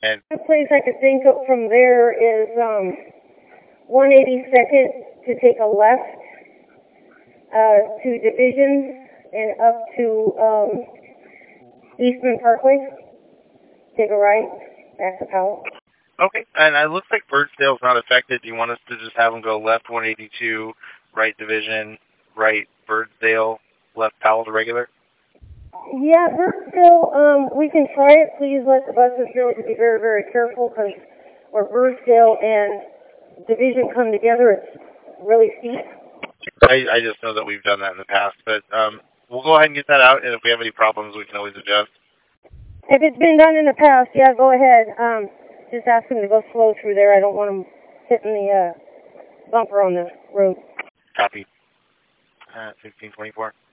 And The place I could think of from there is 182nd to take a left to Division and up to Eastman Parkway. Take a right back to Powell. okay, and it looks like Birdsdale's not affected. Do you want us to just have them go left 182, right Division, right Birdsdale, left Powell to regular? Yeah, Birdsdale, we can try it. Please let the buses know to be very, very careful because where Birdsdale and Division come together, it's really steep. I just know that we've done that in the past, but we'll go ahead and get that out, and if we have any problems, we can always adjust. If it's been done in the past, yeah, go ahead. Just ask them to go slow through there. I don't want them hitting the bumper on the road. Copy. 1624.